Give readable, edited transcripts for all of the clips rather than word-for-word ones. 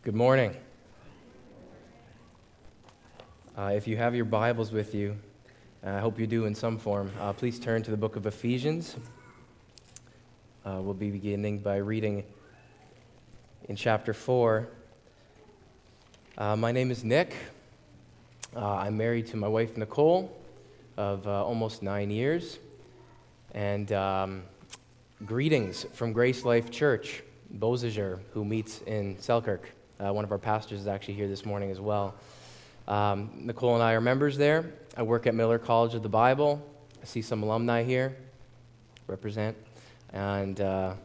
Good morning. If you have your Bibles with you, I hope you do in some form, please turn to the book of Ephesians. We'll be beginning by reading in chapter 4. My name is Nick. I'm married to my wife, Nicole, of almost 9 years. And greetings from Grace Life Church, Beausejour, who meets in Selkirk. One of our pastors is actually here this morning as well. Nicole and I are members there. I work at Miller College of the Bible. I see some alumni here. Represent. And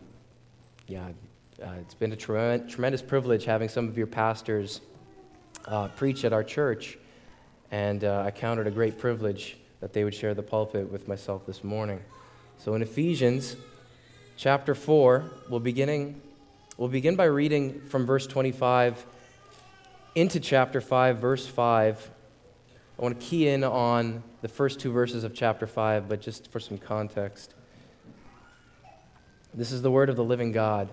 it's been a tremendous privilege having some of your pastors preach at our church. And I count it a great privilege that they would share the pulpit with myself this morning. So in Ephesians chapter 4, we'll begin by reading from verse 25 into chapter 5, verse 5. I want to key in on the first two verses of chapter 5, but just for some context. This is the word of the living God.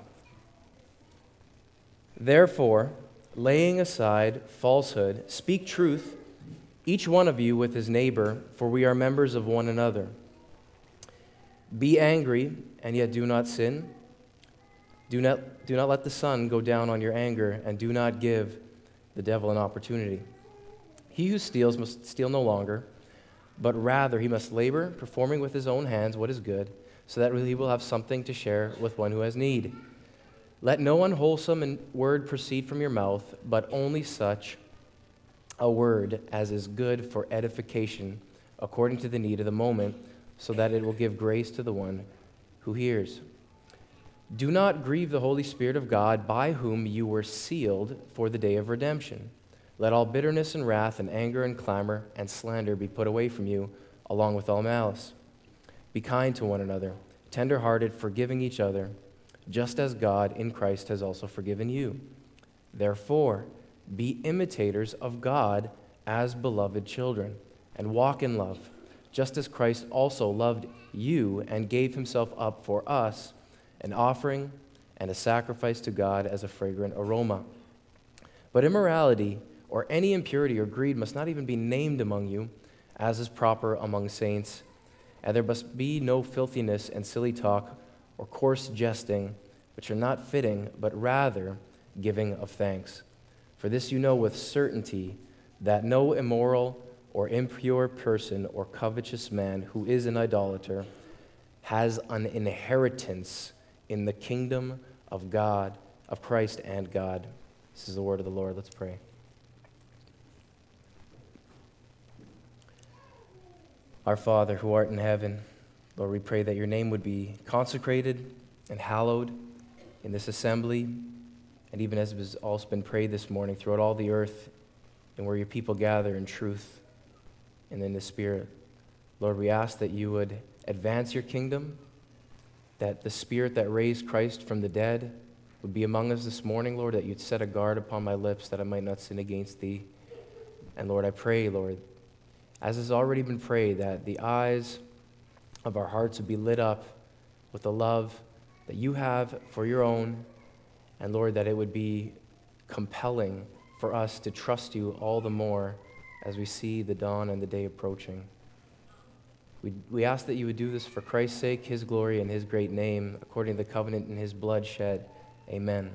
Therefore, laying aside falsehood, speak truth, each one of you with his neighbor, for we are members of one another. Be angry, and yet do not sin. Do not let the sun go down on your anger, and do not give the devil an opportunity. He who steals must steal no longer, but rather he must labor, performing with his own hands what is good, so that he will have something to share with one who has need. Let no unwholesome word proceed from your mouth, but only such a word as is good for edification, according to the need of the moment, so that it will give grace to the one who hears. Do not grieve the Holy Spirit of God, by whom you were sealed for the day of redemption. Let all bitterness and wrath and anger and clamor and slander be put away from you, along with all malice. Be kind to one another, tender-hearted, forgiving each other, just as God in Christ has also forgiven you. Therefore, be imitators of God as beloved children, and walk in love, just as Christ also loved you and gave himself up for us, an offering and a sacrifice to God as a fragrant aroma. But immorality or any impurity or greed must not even be named among you, as is proper among saints. And there must be no filthiness and silly talk or coarse jesting, which are not fitting, but rather giving of thanks. For this you know with certainty, that no immoral or impure person or covetous man who is an idolater has an inheritance in the kingdom of God, of Christ and God. This is the word of the Lord. Let's pray. Our Father, who art in heaven, Lord, we pray that your name would be consecrated and hallowed in this assembly, and even as has also been prayed this morning, throughout all the earth, and where your people gather in truth and in the Spirit. Lord, we ask that you would advance your kingdom, that the Spirit that raised Christ from the dead would be among us this morning, Lord, that you'd set a guard upon my lips that I might not sin against thee. And Lord, I pray, Lord, as has already been prayed, that the eyes of our hearts would be lit up with the love that you have for your own, and Lord, that it would be compelling for us to trust you all the more as we see the dawn and the day approaching. We ask that you would do this for Christ's sake, his glory, and his great name, according to the covenant in his blood shed. Amen.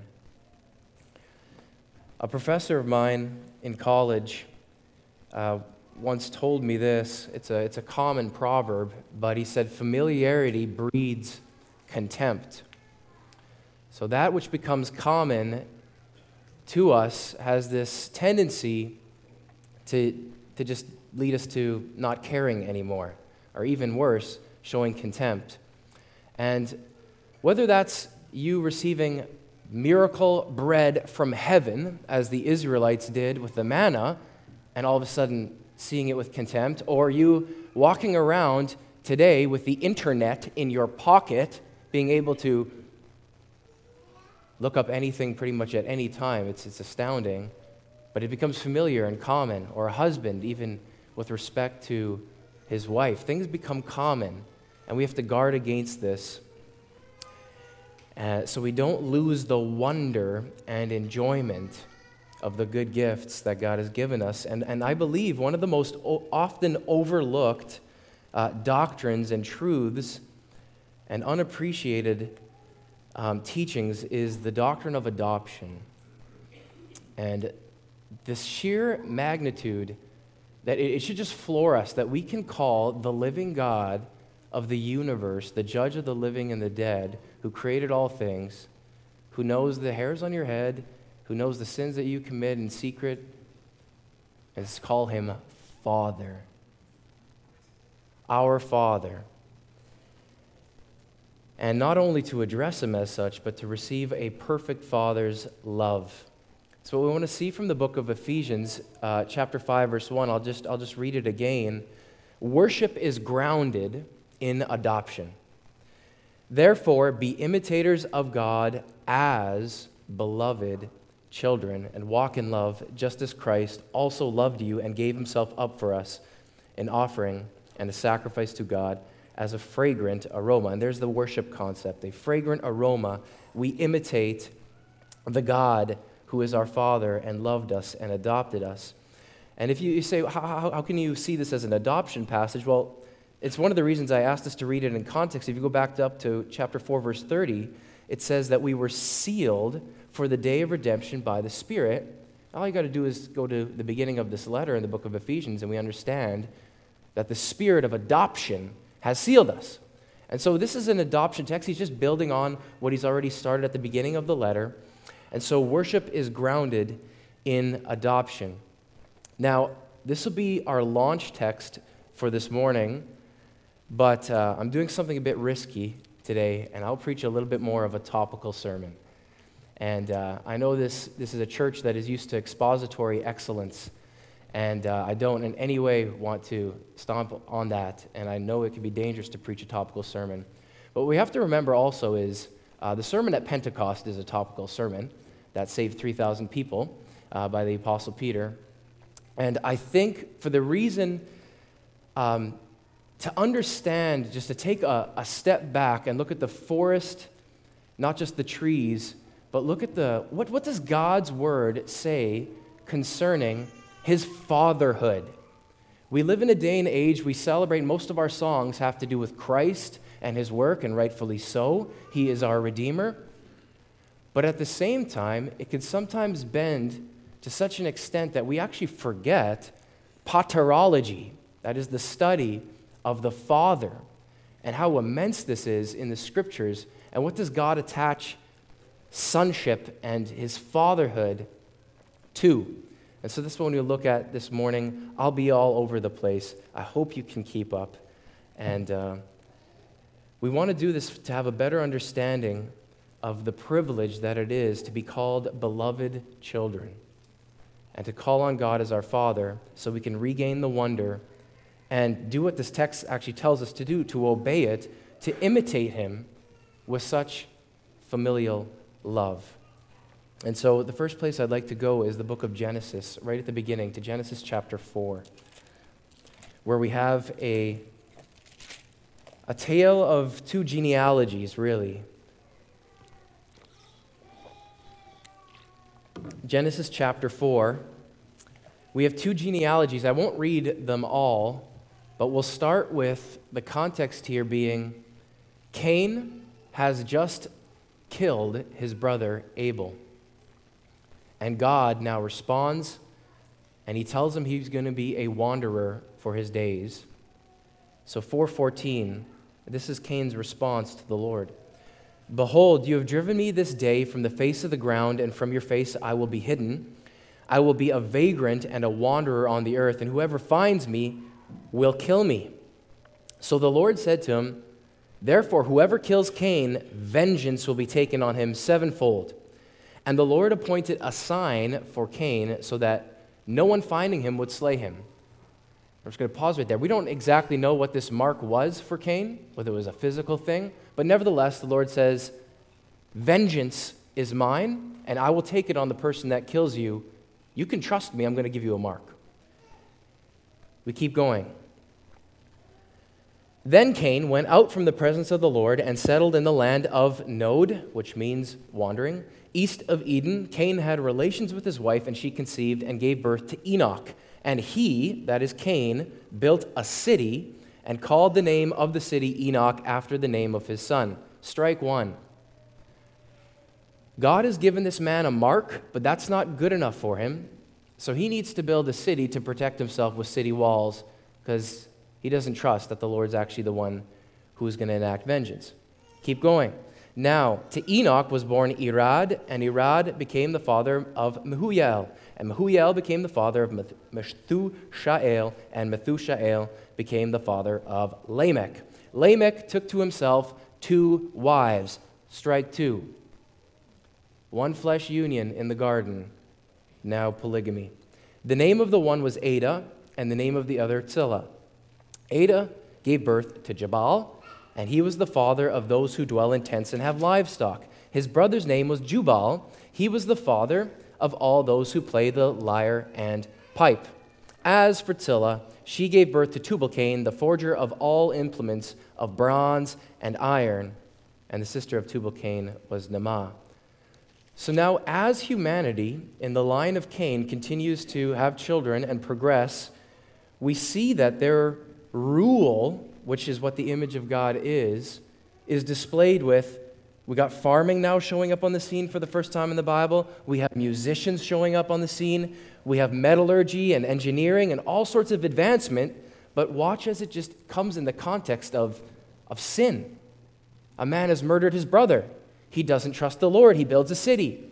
A professor of mine in college once told me this. It's a common proverb, but he said, familiarity breeds contempt. So that which becomes common to us has this tendency to just lead us to not caring anymore, or even worse, showing contempt. And whether that's you receiving miracle bread from heaven, as the Israelites did with the manna, and all of a sudden seeing it with contempt, or you walking around today with the internet in your pocket, being able to look up anything pretty much at any time. It's astounding, but it becomes familiar and common. Or a husband, even with respect to his wife. Things become common, and we have to guard against this so we don't lose the wonder and enjoyment of the good gifts that God has given us. And I believe one of the most often overlooked doctrines and truths and unappreciated teachings is the doctrine of adoption. And the sheer magnitude that it should just floor us that we can call the living God of the universe, the judge of the living and the dead, who created all things, who knows the hairs on your head, who knows the sins that you commit in secret, and call him Father. Our Father. And not only to address him as such, but to receive a perfect Father's love. So what we want to see from the book of Ephesians, chapter 5, verse 1, I'll just read it again. Worship is grounded in adoption. Therefore, be imitators of God as beloved children, and walk in love, just as Christ also loved you and gave himself up for us, an offering and a sacrifice to God as a fragrant aroma. And there's the worship concept, a fragrant aroma. We imitate the God who is our Father and loved us and adopted us. And if you say, how can you see this as an adoption passage? Well, it's one of the reasons I asked us to read it in context. If you go back up to chapter 4, verse 30, it says that we were sealed for the day of redemption by the Spirit. All you got to do is go to the beginning of this letter in the book of Ephesians, and we understand that the Spirit of adoption has sealed us. And so this is an adoption text. He's just building on what he's already started at the beginning of the letter. And so worship is grounded in adoption. Now, this will be our launch text for this morning, but I'm doing something a bit risky today, and I'll preach a little bit more of a topical sermon. And I know this is a church that is used to expository excellence, and I don't in any way want to stomp on that, and I know it can be dangerous to preach a topical sermon. But what we have to remember also is the sermon at Pentecost is a topical sermon that saved 3,000 people by the Apostle Peter. And I think for the reason to understand, just to take a step back and look at the forest, not just the trees, but look at what does God's word say concerning his fatherhood? We live in a day and age we celebrate, most of our songs have to do with Christ and his work, and rightfully so. He is our Redeemer. But at the same time, it can sometimes bend to such an extent that we actually forget paterology, that is the study of the Father, and how immense this is in the Scriptures, and what does God attach sonship and his fatherhood to. And so this is what we'll look at this morning. I'll be all over the place. I hope you can keep up. And we want to do this to have a better understanding of the privilege that it is to be called beloved children, and to call on God as our Father so we can regain the wonder and do what this text actually tells us to do, to obey it, to imitate him with such familial love. And so the first place I'd like to go is the book of Genesis, right at the beginning, to Genesis chapter 4, where we have a tale of two genealogies, really. Genesis chapter 4, we have two genealogies. I won't read them all, but we'll start with the context here being Cain has just killed his brother Abel. And God now responds, and he tells him he's going to be a wanderer for his days. So 4:14, this is Cain's response to the Lord. Behold, you have driven me this day from the face of the ground, and from your face I will be hidden. I will be a vagrant and a wanderer on the earth, and whoever finds me will kill me. So the Lord said to him, therefore, whoever kills Cain, vengeance will be taken on him sevenfold. And the Lord appointed a sign for Cain so that no one finding him would slay him. I'm just going to pause right there. We don't exactly know what this mark was for Cain, whether it was a physical thing, but nevertheless, the Lord says, vengeance is mine, and I will take it on the person that kills you. You can trust me, I'm going to give you a mark. We keep going. Then Cain went out from the presence of the Lord and settled in the land of Nod, which means wandering, east of Eden. Cain had relations with his wife, and she conceived and gave birth to Enoch. And he, that is Cain, built a city and called the name of the city Enoch after the name of his son. Strike one. God has given this man a mark, but that's not good enough for him. So he needs to build a city to protect himself with city walls, because he doesn't trust that the Lord's actually the one who is going to enact vengeance. Keep going. Now, to Enoch was born Irad, and Irad became the father of Mehujael. And Mehujael became the father of Methushael, and Methushael became the father of Lamech. Lamech took to himself 2 wives. Strike 2. One flesh union in the garden, now polygamy. The name of the one was Adah, and the name of the other Zillah. Adah gave birth to Jabal, and he was the father of those who dwell in tents and have livestock. His brother's name was Jubal. He was the father of all those who play the lyre and pipe. As for Zillah, she gave birth to Tubal-Cain, the forger of all implements of bronze and iron, and the sister of Tubal-Cain was Naamah. So now, as humanity in the line of Cain continues to have children and progress, we see that their rule, which is what the image of God is displayed with, we got farming now showing up on the scene for the first time in the Bible. We have musicians showing up on the scene. We have metallurgy and engineering and all sorts of advancement. But watch as it just comes in the context of sin. A man has murdered his brother. He doesn't trust the Lord. He builds a city.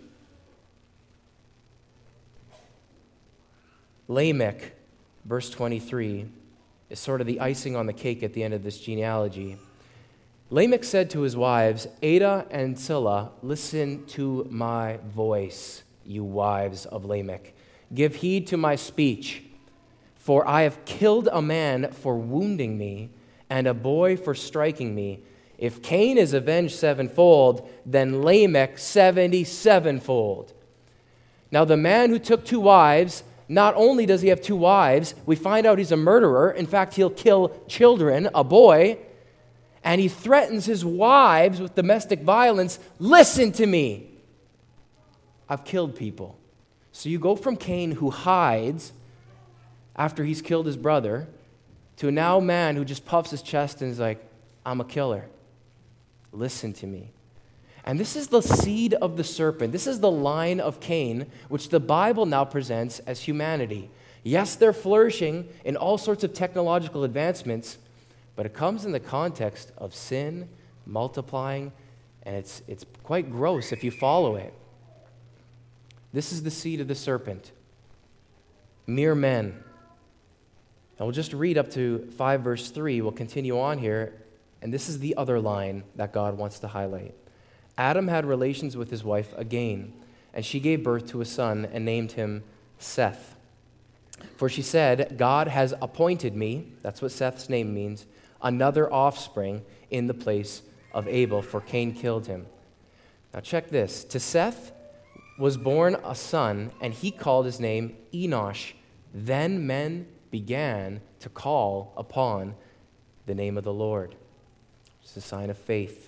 Lamech, verse 23, is sort of the icing on the cake at the end of this genealogy. Lamech said to his wives, Adah and Zillah, listen to my voice, you wives of Lamech. Give heed to my speech, for I have killed a man for wounding me and a boy for striking me. If Cain is avenged 7-fold, then Lamech 77-fold. Now the man who took 2 wives, not only does he have 2 wives, we find out he's a murderer. In fact, he'll kill children, a boy, and he threatens his wives with domestic violence. Listen to me. I've killed people. So you go from Cain, who hides after he's killed his brother, to a now man who just puffs his chest and is like, I'm a killer. Listen to me. And this is the seed of the serpent. This is the line of Cain, which the Bible now presents as humanity. Yes, they're flourishing in all sorts of technological advancements, but it comes in the context of sin, multiplying, and it's quite gross if you follow it. This is the seed of the serpent. Mere men. And we'll just read up to 5 verse 3. We'll continue on here, and this is the other line that God wants to highlight. Adam had relations with his wife again, and she gave birth to a son and named him Seth. For she said, God has appointed me, that's what Seth's name means, another offspring in the place of Abel, for Cain killed him. Now check this. To Seth was born a son, and he called his name Enosh. Then men began to call upon the name of the Lord. It's a sign of faith.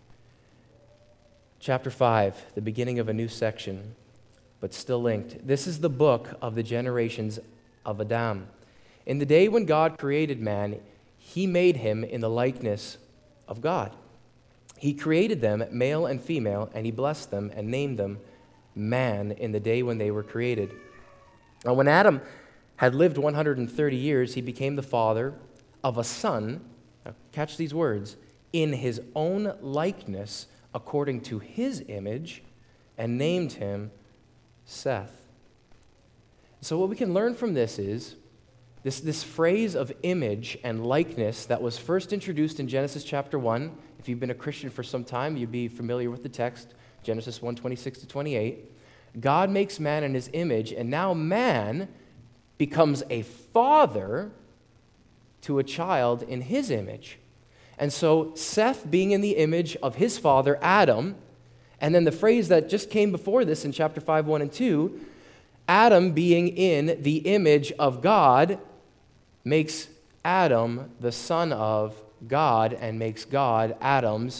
Chapter 5, the beginning of a new section, but still linked. This is the book of the generations of Adam. In the day when God created man, he made him in the likeness of God. He created them, male and female, and he blessed them and named them man in the day when they were created. Now, when Adam had lived 130 years, he became the father of a son, now catch these words, in his own likeness, according to his image, and named him Seth. So what we can learn from this is this phrase of image and likeness that was first introduced in Genesis chapter 1. If you've been a Christian for some time, you'd be familiar with the text, Genesis 1:26-28. God makes man in his image, and now man becomes a father to a child in his image. And so Seth being in the image of his father, Adam, and then the phrase that just came before this in chapter 5, 1 and 2, Adam being in the image of God makes Adam the son of God and makes God Adam's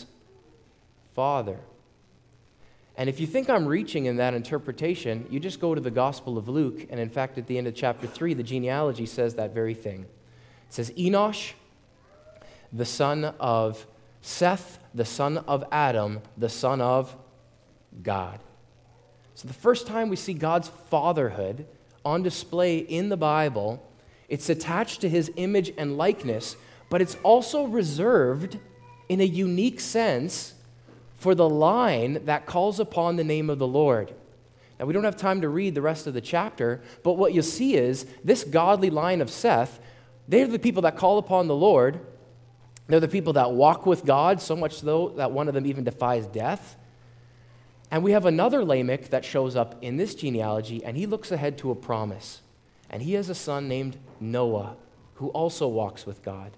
father. And if you think I'm reaching in that interpretation, you just go to the Gospel of Luke, and in fact, at the end of chapter 3, the genealogy says that very thing. It says, Enosh, the son of Seth, the son of Adam, the son of God. So the first time we see God's fatherhood on display in the Bible, it's attached to his image and likeness, but it's also reserved in a unique sense for the line that calls upon the name of the Lord. Now, we don't have time to read the rest of the chapter, but what you'll see is this godly line of Seth, they're the people that call upon the Lord. They're the people that walk with God, so much so that one of them even defies death. And we have another Lamech that shows up in this genealogy, and he looks ahead to a promise. And he has a son named Noah, who also walks with God.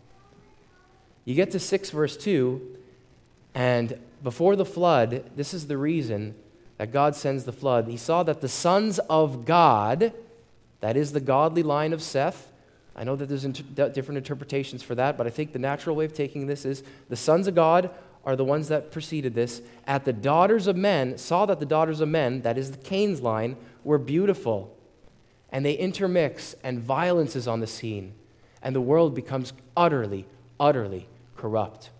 You get to 6 verse 2, and before the flood, this is the reason that God sends the flood. He saw that the sons of God, that is the godly line of Seth. I know that there's different interpretations for that, but I think the natural way of taking this is the sons of God are the ones that preceded this. At the daughters of men, saw that the daughters of men, that is the Cain's line, were beautiful. And they intermix, and violence is on the scene. And the world becomes utterly, utterly corrupt.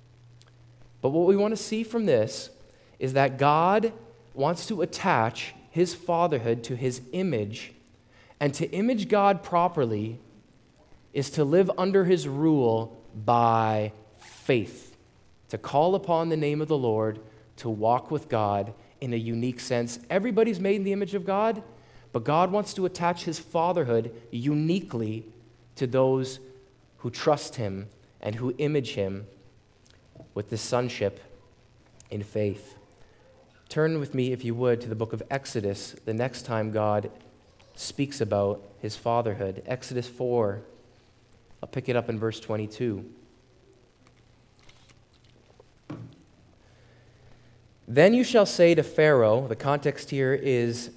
But what we want to see from this is that God wants to attach his fatherhood to his image, and to image God properly is to live under his rule by faith, to call upon the name of the Lord, to walk with God in a unique sense. Everybody's made in the image of God, but God wants to attach his fatherhood uniquely to those who trust him and who image him with this sonship in faith. Turn with me, if you would, to the book of Exodus the next time God speaks about his fatherhood. Exodus 4. I'll pick it up in verse 22. Then you shall say to Pharaoh, the context here is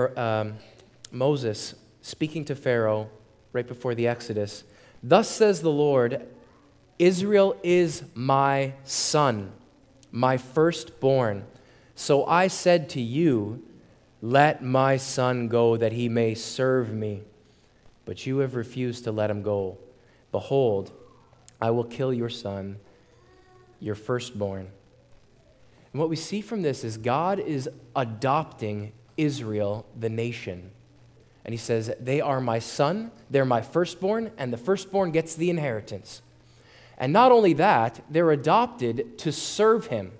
Moses speaking to Pharaoh right before the Exodus. Thus says the Lord, Israel is my son, my firstborn. So I said to you, let my son go that he may serve me. But you have refused to let him go. Behold, I will kill your son, your firstborn. And what we see from this is God is adopting Israel, the nation. And he says, they are my son, they're my firstborn, and the firstborn gets the inheritance. And not only that, they're adopted to serve him.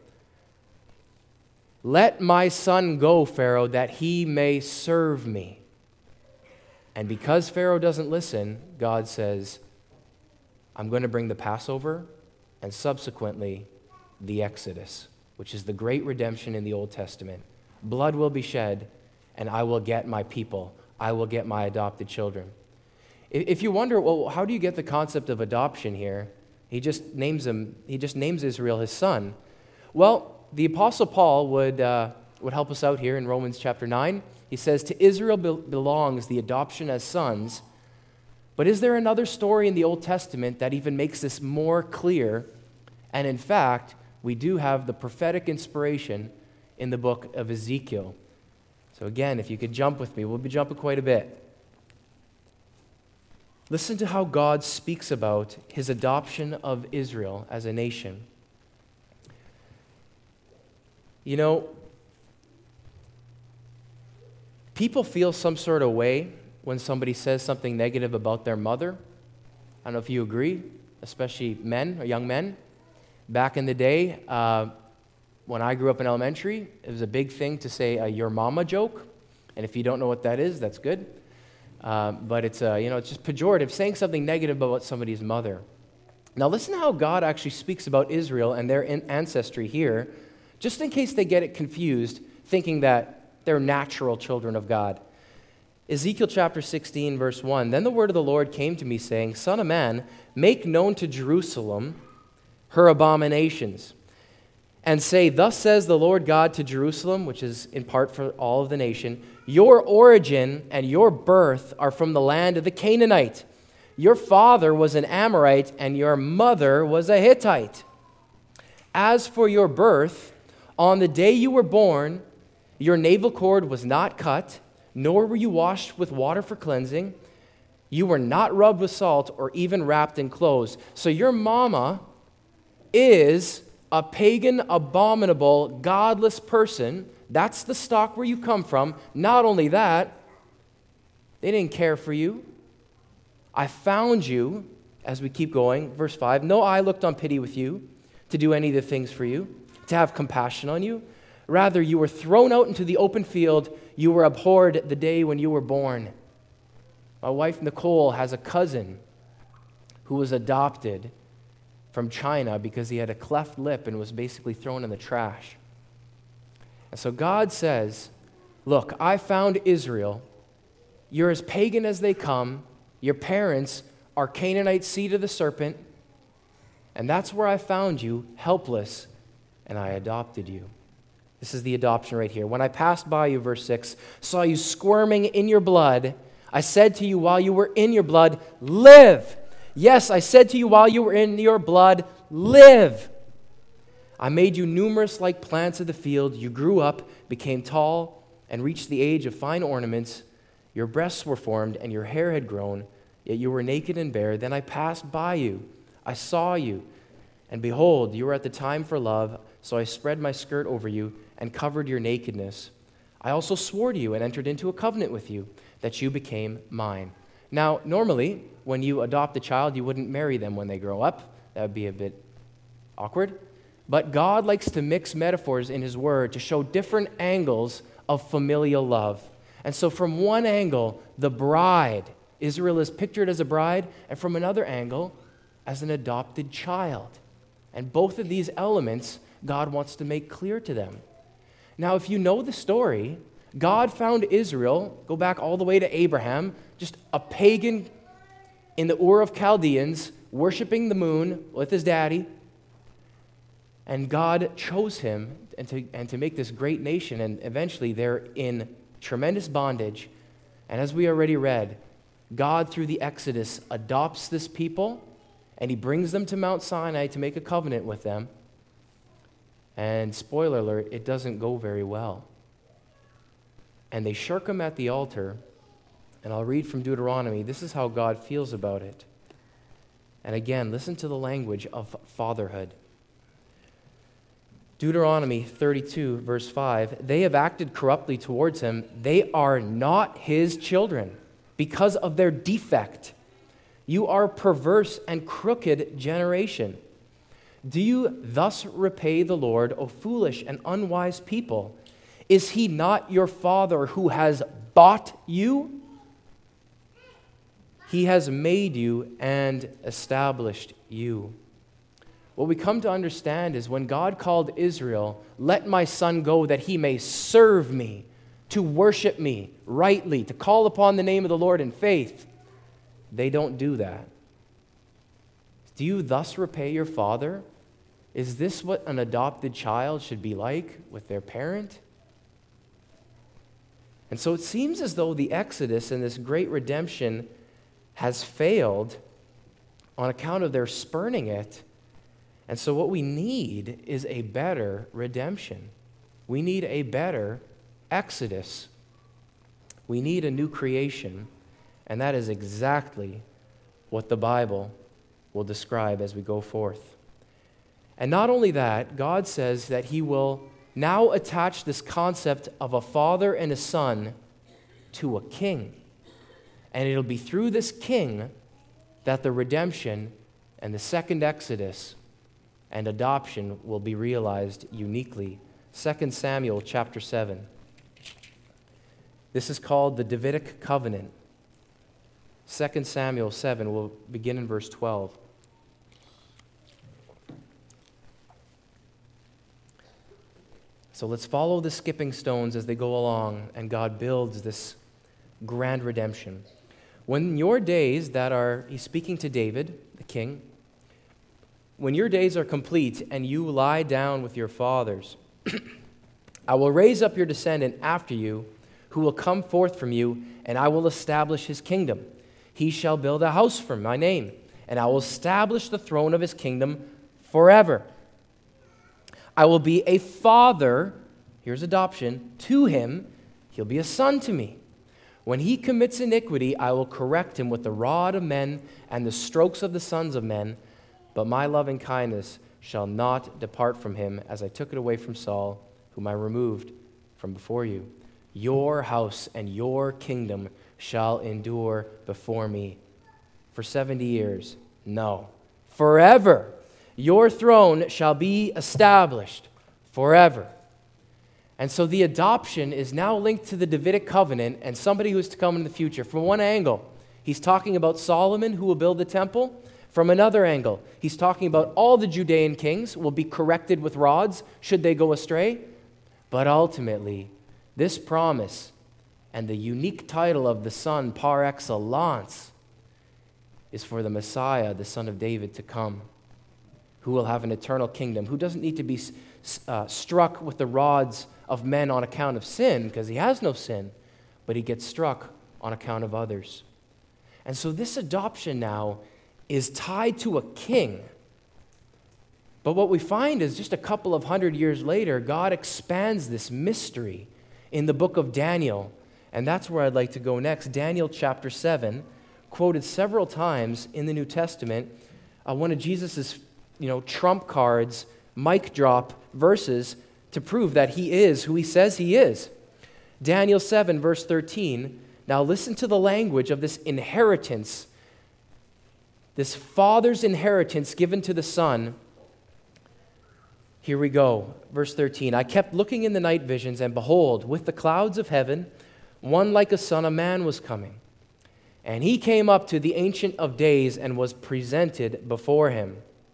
Let my son go, Pharaoh, that he may serve me. And because Pharaoh doesn't listen, God says, I'm going to bring the Passover and subsequently the Exodus, which is the great redemption in the Old Testament. Blood will be shed, and I will get my people. I will get my adopted children. If you wonder, well, how do you get the concept of adoption here? He just names Israel his son. Well, the Apostle Paul would help us out here in Romans chapter 9. He says, to Israel belongs the adoption as sons. But is there another story in the Old Testament that even makes this more clear? And in fact, we do have the prophetic inspiration in the book of Ezekiel. So again, if you could jump with me, we'll be jumping quite a bit. Listen to how God speaks about his adoption of Israel as a nation. You know, people feel some sort of way when somebody says something negative about their mother. I don't know if you agree, especially men or young men. Back in the day, when I grew up in elementary, it was a big thing to say a your mama joke. And if you don't know what that is, that's good. But it's just pejorative, saying something negative about somebody's mother. Now listen to how God actually speaks about Israel and their ancestry here, just in case they get it confused, thinking that they're natural children of God. Ezekiel chapter 16, verse 1, Then the word of the Lord came to me, saying, Son of man, make known to Jerusalem her abominations, and say, Thus says the Lord God to Jerusalem, which is in part for all of the nation, Your origin and your birth are from the land of the Canaanite. Your father was an Amorite, and your mother was a Hittite. As for your birth, on the day you were born, your navel cord was not cut, nor were you washed with water for cleansing. You were not rubbed with salt or even wrapped in clothes. So your mama is a pagan, abominable, godless person. That's the stock where you come from. Not only that, they didn't care for you. I found you, as we keep going, verse 5, no eye looked on pity with you to do any of the things for you, to have compassion on you. Rather, you were thrown out into the open field. You were abhorred the day when you were born. My wife, Nicole, has a cousin who was adopted from China because he had a cleft lip and was basically thrown in the trash. And so God says, look, I found Israel. You're as pagan as they come. Your parents are Canaanite seed of the serpent. And that's where I found you, helpless, and I adopted you. This is the adoption right here. When I passed by you, verse 6, saw you squirming in your blood, I said to you while you were in your blood, live. Yes, I said to you while you were in your blood, live. I made you numerous like plants of the field. You grew up, became tall, and reached the age of fine ornaments. Your breasts were formed, and your hair had grown, yet you were naked and bare. Then I passed by you. I saw you, and behold, you were at the time for love, so I spread my skirt over you and covered your nakedness. I also swore to you and entered into a covenant with you that you became mine. Now, normally, when you adopt a child, you wouldn't marry them when they grow up. That would be a bit awkward. But God likes to mix metaphors in his word to show different angles of familial love. And so from one angle, the bride, Israel is pictured as a bride, and from another angle, as an adopted child. And both of these elements, God wants to make clear to them. Now, if you know the story, God found Israel, go back all the way to Abraham, just a pagan in the Ur of Chaldeans, worshiping the moon with his daddy. And God chose him and to make this great nation, and eventually they're in tremendous bondage. And as we already read, God, through the Exodus, adopts this people, and he brings them to Mount Sinai to make a covenant with them. And spoiler alert, it doesn't go very well. And they shirk him at the altar, and I'll read from Deuteronomy. This is how God feels about it. And again, listen to the language of fatherhood. Deuteronomy 32, verse 5, they have acted corruptly towards him. They are not his children because of their defect. You are a perverse and crooked generation. Do you thus repay the Lord, O foolish and unwise people? Is he not your father who has bought you? He has made you and established you. What we come to understand is when God called Israel, let my son go that he may serve me, to worship me rightly, to call upon the name of the Lord in faith, they don't do that. Do you thus repay your father? Is this what an adopted child should be like with their parent? And so it seems as though the Exodus and this great redemption has failed on account of their spurning it. And so what we need is a better redemption. We need a better Exodus. We need a new creation. And that is exactly what the Bible will describe as we go forth. And not only that, God says that he will now attach this concept of a father and a son to a king. And it'll be through this king that the redemption and the second Exodus and adoption will be realized uniquely. 2 Samuel chapter 7. This is called the Davidic covenant. 2 Samuel 7, we'll begin in verse 12. So let's follow the skipping stones as they go along, and God builds this grand redemption. When your days that are, he's speaking to David, the king, when your days are complete and you lie down with your fathers, I will raise up your descendant after you, who will come forth from you, and I will establish his kingdom. He shall build a house for my name, and I will establish the throne of his kingdom forever. I will be a father," here's adoption, "to him. He'll be a son to me. When he commits iniquity, I will correct him with the rod of men and the strokes of the sons of men. But my loving kindness shall not depart from him, as I took it away from Saul, whom I removed from before you. Your house and your kingdom shall endure before me. For 70 years, no, forever. Your throne shall be established forever." And so the adoption is now linked to the Davidic covenant and somebody who is to come in the future. From one angle, he's talking about Solomon, who will build the temple. From another angle, he's talking about all the Judean kings will be corrected with rods should they go astray. But ultimately, this promise and the unique title of the Son par excellence is for the Messiah, the Son of David, to come, who will have an eternal kingdom, who doesn't need to be struck with the rods of men on account of sin, because he has no sin, but he gets struck on account of others. And so this adoption now is tied to a king. But what we find is just a couple of hundred years later, God expands this mystery in the book of Daniel. And that's where I'd like to go next. Daniel chapter 7, quoted several times in the New Testament, one of Jesus' trump cards, mic drop verses to prove that he is who he says he is. Daniel 7, verse 13. Now listen to the language of this inheritance, this father's inheritance given to the son. Here we go. Verse 13. I kept looking in the night visions, and behold, with the clouds of heaven, one like a son of man was coming. And he came up to the Ancient of Days and was presented before him.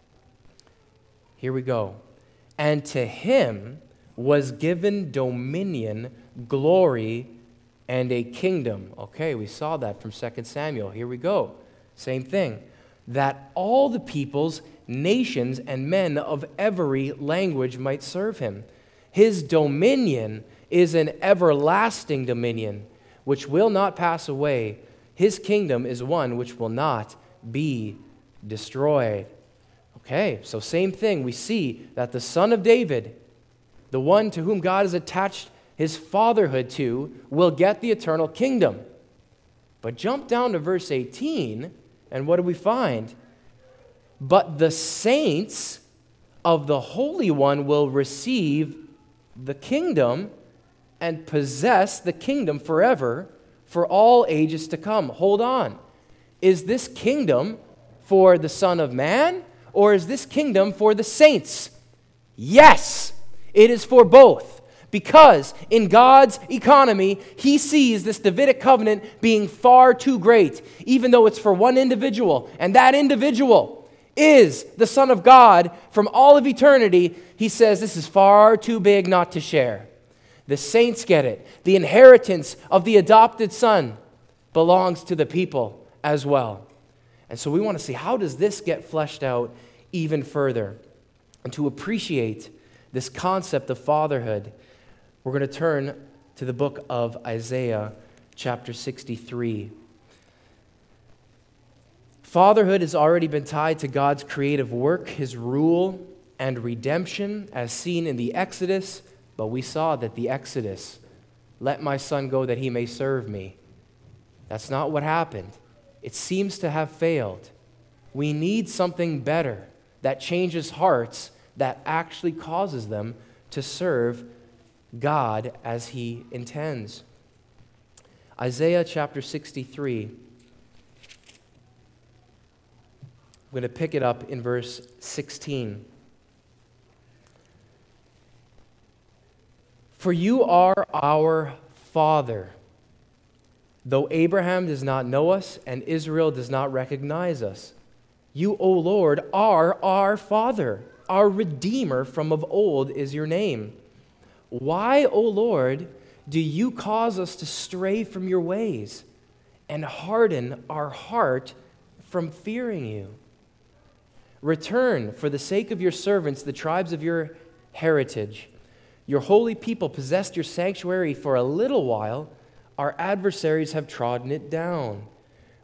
Here we go. And to him was given dominion, glory, and a kingdom. Okay, we saw that from 2 Samuel. Here we go. Same thing. That all the peoples, nations, and men of every language might serve him. His dominion is an everlasting dominion, which will not pass away. His kingdom is one which will not be destroyed. Okay, so same thing. We see that the Son of David, the one to whom God has attached his fatherhood to, will get the eternal kingdom. But jump down to verse 18, and what do we find? But the saints of the Holy One will receive the kingdom and possess the kingdom forever, for all ages to come. Hold on. Is this kingdom for the Son of Man, or is this kingdom for the saints? Yes, it is for both. Because in God's economy, he sees this Davidic covenant being far too great, even though it's for one individual, and that individual is the Son of God from all of eternity. He says this is far too big not to share. The saints get it. The inheritance of the adopted Son belongs to the people as well. And so we want to see, how does this get fleshed out even further? And to appreciate this concept of fatherhood, we're going to turn to the book of Isaiah, chapter 63. Fatherhood has already been tied to God's creative work, his rule, and redemption, as seen in the Exodus. But we saw that the Exodus, let my son go that he may serve me. That's not what happened. It seems to have failed. We need something better that changes hearts, that actually causes them to serve God as he intends. Isaiah chapter 63. I'm going to pick it up in verse 16. For you are our Father, though Abraham does not know us and Israel does not recognize us. You, O Lord, are our Father. Our Redeemer from of old is your name. Why, O Lord, do you cause us to stray from your ways and harden our heart from fearing you? Return, for the sake of your servants, the tribes of your heritage. Your holy people possessed your sanctuary for a little while. Our adversaries have trodden it down.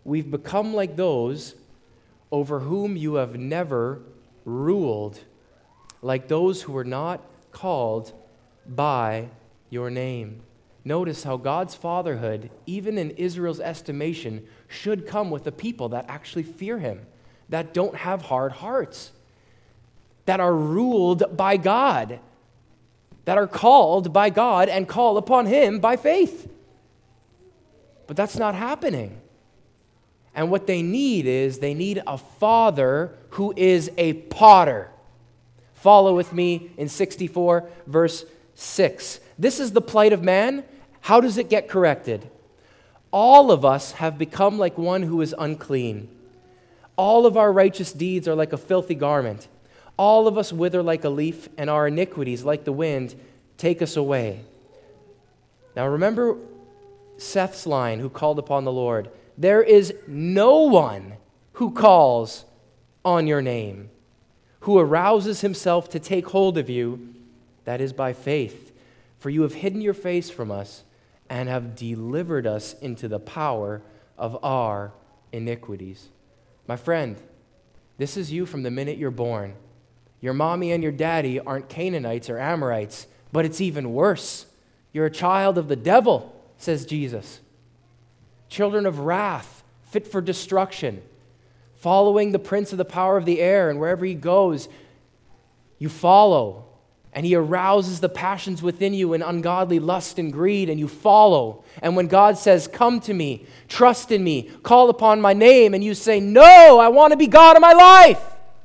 we've become like those over whom you have never ruled, like those who were not called by your name. Notice how God's fatherhood, even in Israel's estimation, should come with a people that actually fear him, that don't have hard hearts, that are ruled by God, that are called by God and call upon him by faith. But that's not happening. And what they need is they need a father who is a potter. Follow with me in 64, verse 6. This is the plight of man. How does it get corrected? All of us have become like one who is unclean. All of our righteous deeds are like a filthy garment. All of us wither like a leaf, and our iniquities, like the wind, take us away. Now remember Seth's line, who called upon the Lord. There is no one who calls on your name, who arouses himself to take hold of you, that is by faith. For you have hidden your face from us and have delivered us into the power of our iniquities. My friend, this is you from the minute you're born. Your mommy and your daddy aren't Canaanites or Amorites, but it's even worse. You're a child of the devil, says Jesus. Children of wrath, fit for destruction, following the prince of the power of the air, and wherever he goes, you follow, and he arouses the passions within you in ungodly lust and greed, and you follow. And when God says, come to me, trust in me, call upon my name, and you say, no, I want to be God of my life.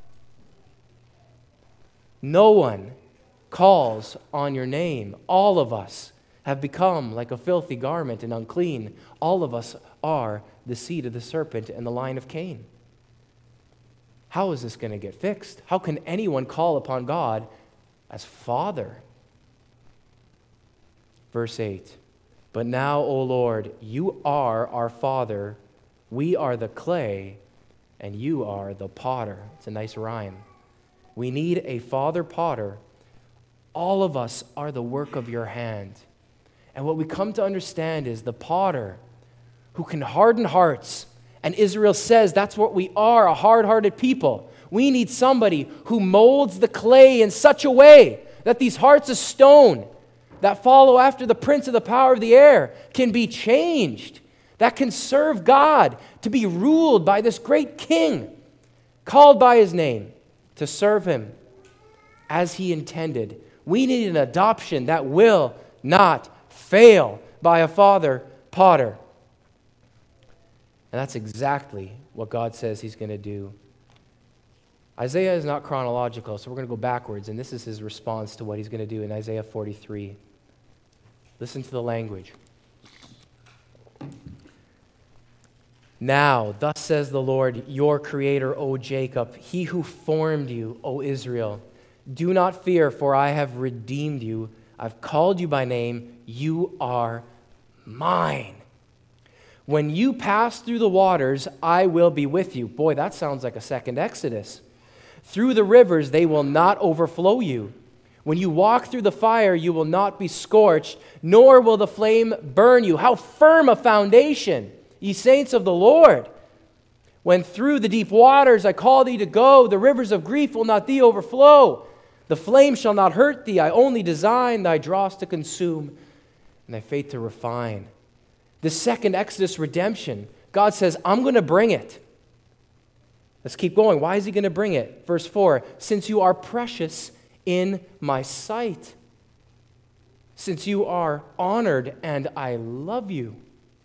No one calls on your name. All of us have become like a filthy garment and unclean. All of us are the seed of the serpent and the line of Cain. How is this going to get fixed? How can anyone call upon God as Father? Verse 8, but now, O Lord, you are our Father. We are the clay, and you are the potter. It's a nice rhyme. We need a father potter. All of us are the work of your hand. And what we come to understand is the potter who can harden hearts. And Israel says that's what we are, a hard-hearted people. We need somebody who molds the clay in such a way that these hearts of stone that follow after the prince of the power of the air can be changed, that can serve God, to be ruled by this great king, called by his name, to serve him as he intended. We need an adoption that will not fail by a father potter. And that's exactly what God says he's going to do. Isaiah is not chronological, so we're going to go backwards, and this is his response to what he's going to do in Isaiah 43. Listen to the language. Now, thus says the Lord, your creator, O Jacob, he who formed you, O Israel. Do not fear, for I have redeemed you. I've called you by name. You are mine. When you pass through the waters, I will be with you. Boy, that sounds like a second Exodus. Through the rivers, they will not overflow you. When you walk through the fire, you will not be scorched, nor will the flame burn you. How firm a foundation, ye saints of the Lord. When through the deep waters I call thee to go, the rivers of grief will not thee overflow. The flame shall not hurt thee. I only design thy dross to consume and thy faith to refine. The second Exodus redemption, God says, I'm going to bring it. Let's keep going. Why is he going to bring it? Verse 4, since you are precious in my sight, since you are honored and I love you,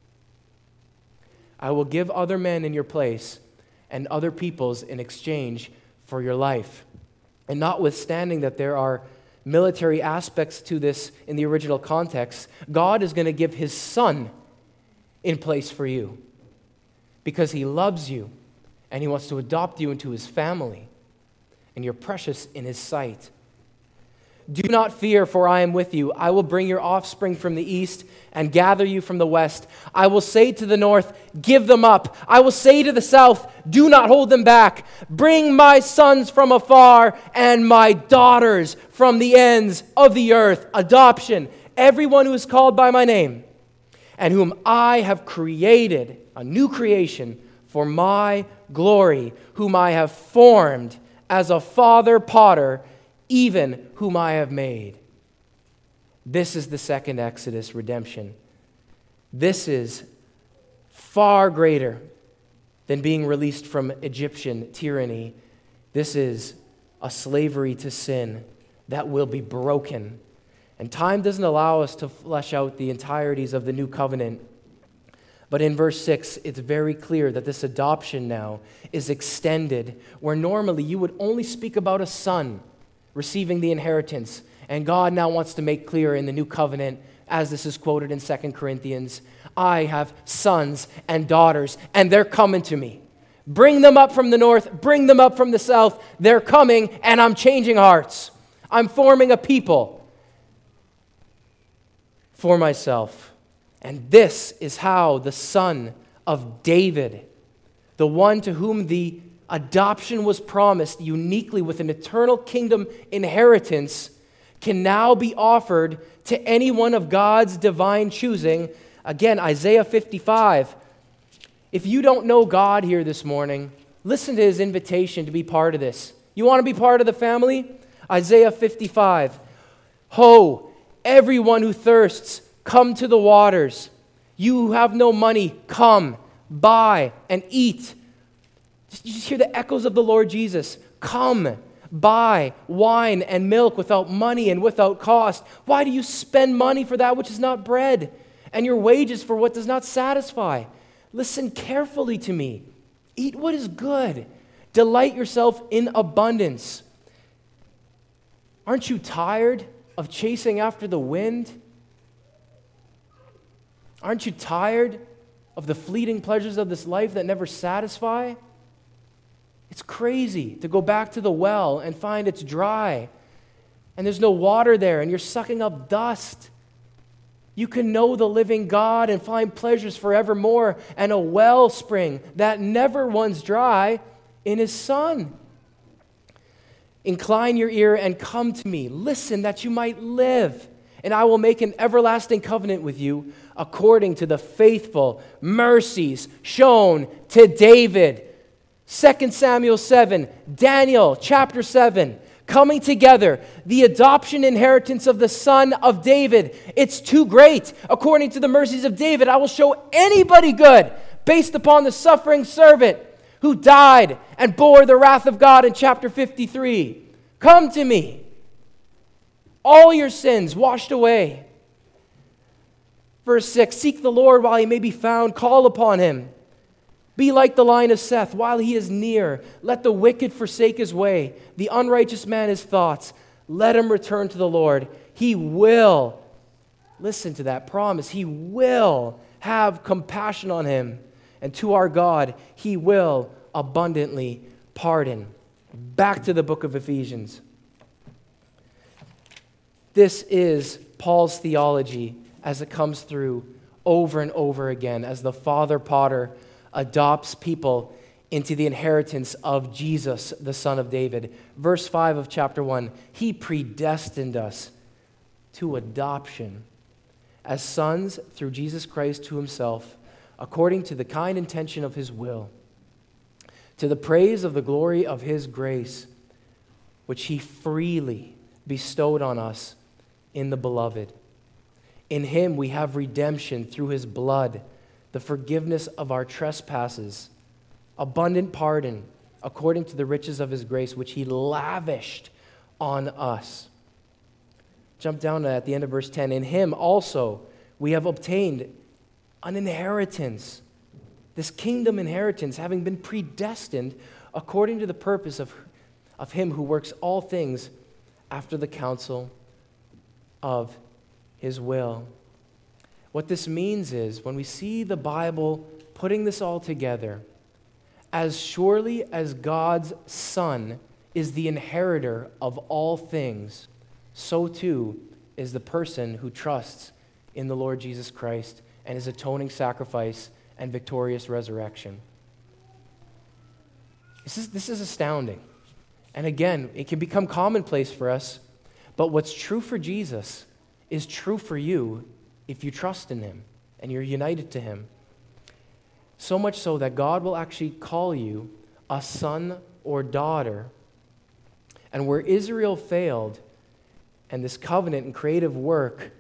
I will give other men in your place and other peoples in exchange for your life. And notwithstanding that there are military aspects to this in the original context, God is going to give his son in place for you because he loves you and he wants to adopt you into his family, and you're precious in his sight. Do not fear, for I am with you. I will bring your offspring from the east and gather you from the west. I will say to the north, give them up. I will say to the south, do not hold them back. Bring my sons from afar and my daughters from the ends of the earth. Adoption. Everyone who is called by my name. and whom I have created, a new creation, for my glory, whom I have formed as a father potter, even whom I have made. This is the second Exodus, redemption. This is far greater than being released from Egyptian tyranny. This is a slavery to sin that will be broken. And time doesn't allow us to flesh out the entireties of the new covenant. But in verse 6, it's very clear that this adoption now is extended, where normally you would only speak about a son receiving the inheritance. And God now wants to make clear in the new covenant, as this is quoted in 2 Corinthians, I have sons and daughters, and they're coming to me. Bring them up from the north, bring them up from the south. They're coming, and I'm changing hearts. I'm forming a people for myself. And this is how the son of David, the one to whom the adoption was promised uniquely with an eternal kingdom inheritance, can now be offered to anyone of God's divine choosing. Again, Isaiah 55. If you don't know God here this morning, listen to his invitation to be part of this. You want to be part of the family? Isaiah 55. Ho, everyone who thirsts, come to the waters. You who have no money, come, buy, and eat. You just hear the echoes of the Lord Jesus. Come, buy wine and milk without money and without cost. Why do you spend money for that which is not bread, and your wages for what does not satisfy? Listen carefully to me. Eat what is good. Delight yourself in abundance. Aren't you tired of chasing after the wind? Aren't you tired of the fleeting pleasures of this life that never satisfy? It's crazy to go back to the well and find it's dry and there's no water there and you're sucking up dust. You can know the living God and find pleasures forevermore and a wellspring that never runs dry in his Son. Incline your ear and come to me. Listen that you might live, and I will make an everlasting covenant with you according to the faithful mercies shown to David. 2 Samuel 7, Daniel chapter 7, coming together, the adoption inheritance of the son of David. It's too great. According to the mercies of David, I will show anybody good based upon the suffering servant who died and bore the wrath of God in chapter 53. Come to me. All your sins washed away. Verse 6, seek the Lord while he may be found. Call upon him. Be like the line of Seth while he is near. Let the wicked forsake his way, the unrighteous man his thoughts. Let him return to the Lord. He will, listen to that promise, he will have compassion on him. And to our God, he will abundantly pardon. Back to the book of Ephesians. This is Paul's theology as it comes through over and over again, as the Father Potter adopts people into the inheritance of Jesus, the Son of David. Verse 5 of chapter 1, he predestined us to adoption as sons through Jesus Christ to himself, according to the kind intention of his will, to the praise of the glory of his grace, which he freely bestowed on us in the Beloved. In him we have redemption through his blood, the forgiveness of our trespasses, abundant pardon, according to the riches of his grace, which he lavished on us. Jump down at the end of verse 10. In him also we have obtained an inheritance, this kingdom inheritance, having been predestined according to the purpose of him who works all things after the counsel of his will. What this means is, when we see the Bible putting this all together, as surely as God's Son is the inheritor of all things, so too is the person who trusts in the Lord Jesus Christ and his atoning sacrifice and victorious resurrection. This is astounding. And again, it can become commonplace for us, but what's true for Jesus is true for you if you trust in him and you're united to him. So much so that God will actually call you a son or daughter. And where Israel failed, and this covenant and creative work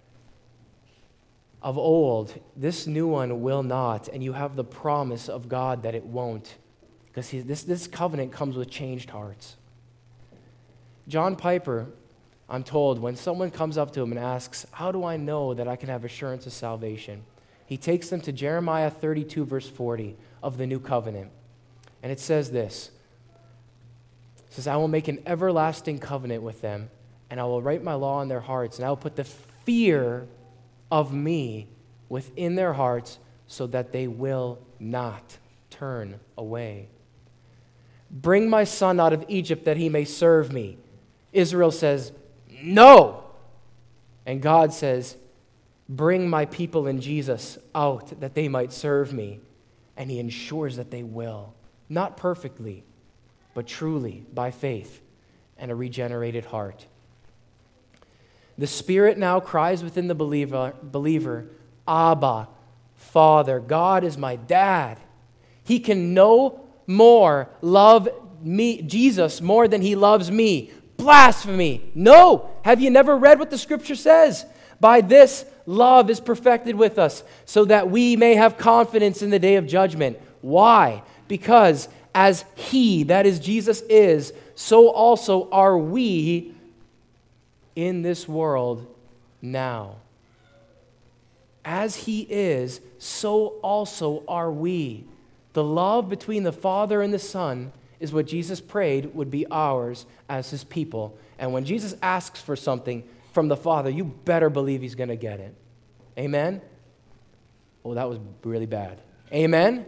of old, this new one will not, and you have the promise of God that it won't, because this covenant comes with changed hearts. John Piper, I'm told, when someone comes up to him and asks, how do I know that I can have assurance of salvation? He takes them to Jeremiah 32, verse 40 of the new covenant. And it says this. It says, I will make an everlasting covenant with them, and I will write my law in their hearts, and I will put the fear of me within their hearts so that they will not turn away. Bring my son out of Egypt that he may serve me. Israel says, no. And God says, bring my people in Jesus out that they might serve me. And he ensures that they will. Not perfectly, but truly by faith and a regenerated heart. The Spirit now cries within the believer, Abba, Father. God is my dad. He can no more love me, Jesus, more than he loves me. Blasphemy. No. Have you never read what the Scripture says? By this, love is perfected with us, so that we may have confidence in the day of judgment. Why? Because as he, that is Jesus, is, so also are we in this world now. As he is, so also are we. The love between the Father and the Son is what Jesus prayed would be ours as his people. And when Jesus asks for something from the Father, you better believe he's going to get it. Amen? Oh, that was really bad. Amen?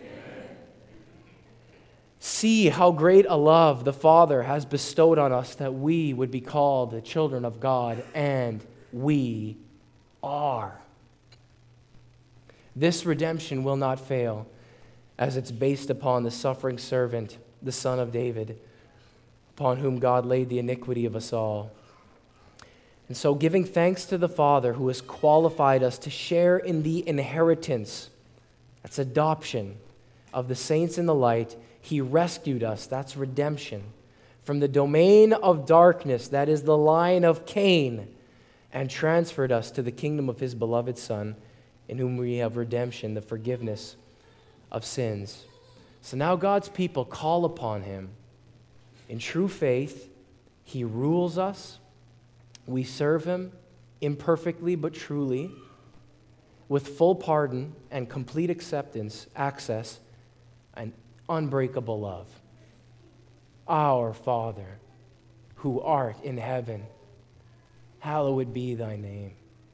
See how great a love the Father has bestowed on us that we would be called the children of God, and we are. This redemption will not fail, as it's based upon the suffering servant, the Son of David, upon whom God laid the iniquity of us all. And so, giving thanks to the Father who has qualified us to share in the inheritance, that's adoption, of the saints in the light, he rescued us, that's redemption, from the domain of darkness, that is the line of Cain, and transferred us to the kingdom of his beloved Son, in whom we have redemption, the forgiveness of sins. So now God's people call upon him in true faith. He rules us. We serve him imperfectly but truly, with full pardon and complete acceptance, access, and unbreakable love. Our Father, who art in heaven, hallowed be thy name.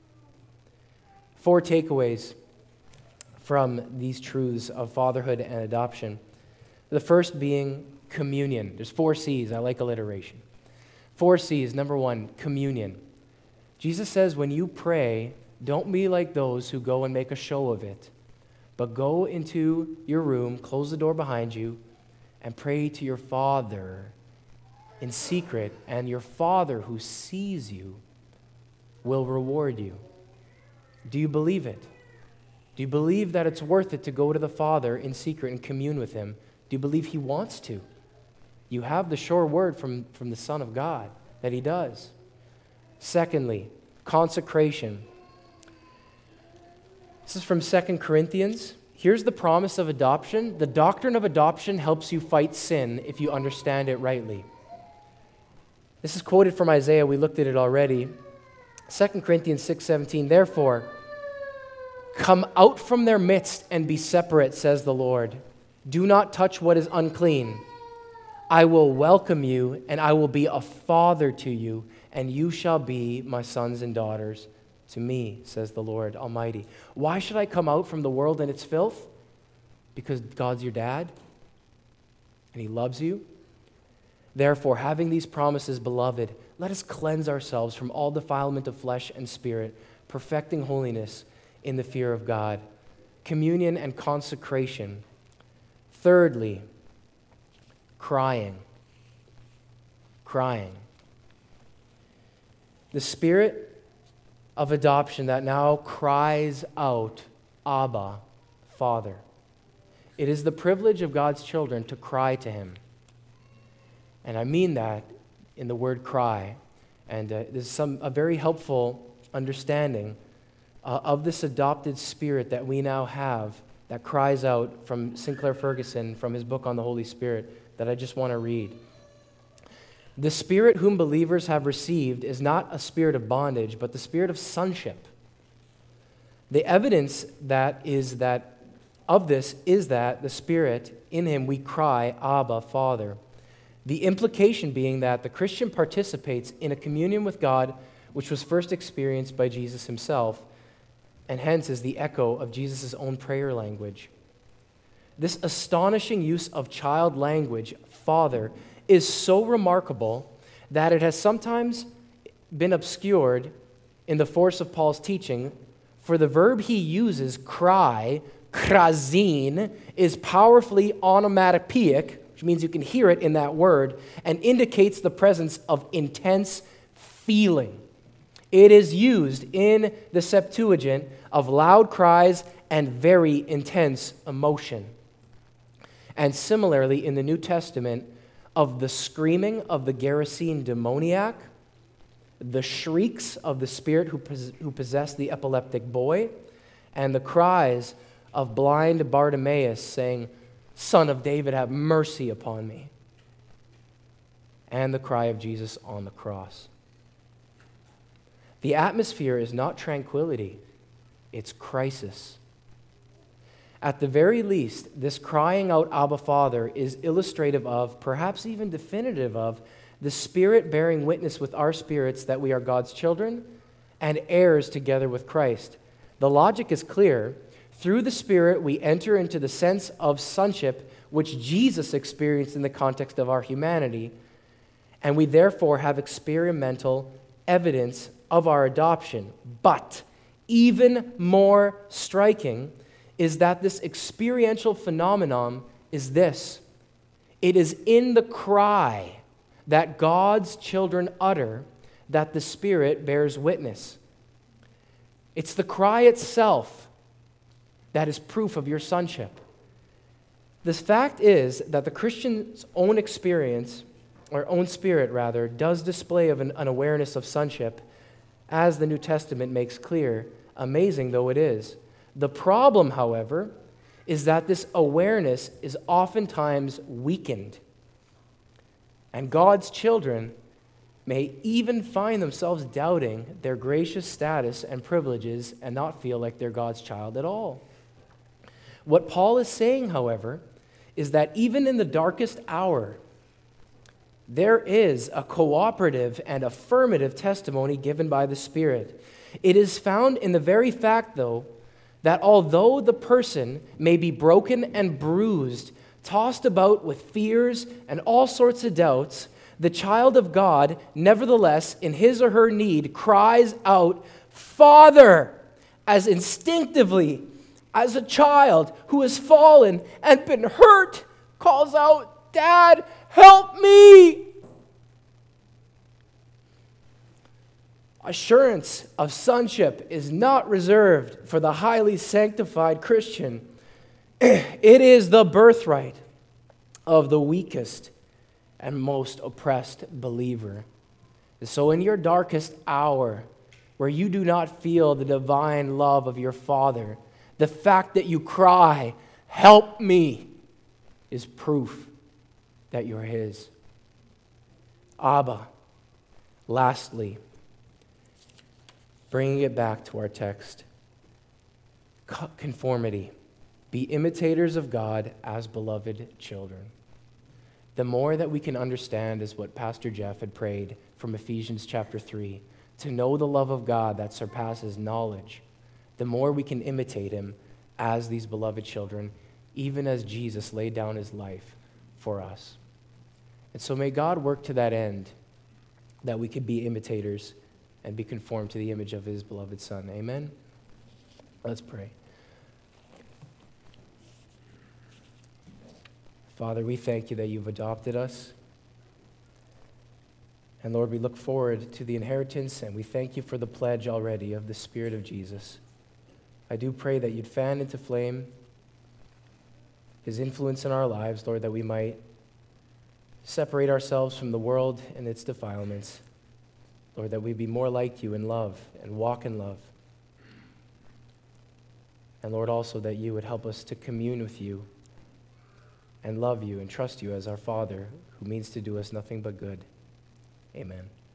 4 takeaways from these truths of fatherhood and adoption. The first being communion. There's 4 C's. I like alliteration. 4 C's. Number 1, communion. Jesus says when you pray, don't be like those who go and make a show of it, but go into your room, close the door behind you, and pray to your Father in secret, and your Father who sees you will reward you. Do you believe it? Do you believe that it's worth it to go to the Father in secret and commune with him? Do you believe he wants to? You have the sure word from the Son of God that he does. Secondly, consecration. This is from 2 Corinthians. Here's the promise of adoption. The doctrine of adoption helps you fight sin if you understand it rightly. This is quoted from Isaiah. We looked at it already. 2 Corinthians 6:17. Therefore, come out from their midst and be separate, says the Lord. Do not touch what is unclean. I will welcome you, and I will be a father to you, and you shall be my sons and daughters to me, says the Lord Almighty. Why should I come out from the world and its filth? Because God's your dad, and he loves you. Therefore, having these promises, beloved, let us cleanse ourselves from all defilement of flesh and spirit, perfecting holiness in the fear of God. Communion and consecration. Thirdly, crying. Crying. The Spirit of adoption that now cries out, Abba, Father. It is the privilege of God's children to cry to him. And I mean that in the word cry. And this is a very helpful understanding of this adopted spirit that we now have that cries out from Sinclair Ferguson from his book on the Holy Spirit that I just want to read. The Spirit whom believers have received is not a spirit of bondage, but the spirit of sonship. The evidence of this is that the Spirit, in him we cry, Abba, Father. The implication being that the Christian participates in a communion with God which was first experienced by Jesus himself, and hence is the echo of Jesus' own prayer language. This astonishing use of child language, Father, is so remarkable that it has sometimes been obscured in the force of Paul's teaching, for the verb he uses, cry, krazin, is powerfully onomatopoeic, which means you can hear it in that word, and indicates the presence of intense feeling. It is used in the Septuagint of loud cries and very intense emotion. And similarly, in the New Testament, of the screaming of the Gerasene demoniac, the shrieks of the spirit who possessed the epileptic boy, and the cries of blind Bartimaeus saying, Son of David, have mercy upon me, and the cry of Jesus on the cross. The atmosphere is not tranquility, it's crisis. At the very least, this crying out, Abba, Father, is illustrative of, perhaps even definitive of, the Spirit bearing witness with our spirits that we are God's children and heirs together with Christ. The logic is clear. Through the Spirit, we enter into the sense of sonship which Jesus experienced in the context of our humanity, and we therefore have experimental evidence of our adoption. But even more striking is that this experiential phenomenon is this. It is in the cry that God's children utter that the Spirit bears witness. It's the cry itself that is proof of your sonship. This fact is that the Christian's own experience, or own spirit rather, does display of an awareness of sonship, as the New Testament makes clear, amazing though it is. The problem, however, is that this awareness is oftentimes weakened. And God's children may even find themselves doubting their gracious status and privileges and not feel like they're God's child at all. What Paul is saying, however, is that even in the darkest hour, there is a cooperative and affirmative testimony given by the Spirit. It is found in the very fact, though, that although the person may be broken and bruised, tossed about with fears and all sorts of doubts, the child of God, nevertheless, in his or her need, cries out, Father, as instinctively as a child who has fallen and been hurt calls out, Dad, help me! Assurance of sonship is not reserved for the highly sanctified Christian. It is the birthright of the weakest and most oppressed believer. So in your darkest hour, where you do not feel the divine love of your Father, the fact that you cry, help me, is proof that you're His. Abba, lastly, bringing it back to our text, conformity. Be imitators of God as beloved children. The more that we can understand is what Pastor Jeff had prayed from Ephesians chapter 3, to know the love of God that surpasses knowledge, the more we can imitate Him as these beloved children, even as Jesus laid down His life for us. And so may God work to that end, that we could be imitators and be conformed to the image of His beloved Son. Amen? Let's pray. Father, we thank You that You've adopted us. And Lord, we look forward to the inheritance, and we thank you for the pledge already of the Spirit of Jesus. I do pray that you'd fan into flame his influence in our lives, Lord, that we might separate ourselves from the world and its defilements. Lord, that we be more like you in love and walk in love. And Lord, also that you would help us to commune with you and love you and trust you as our Father who means to do us nothing but good. Amen.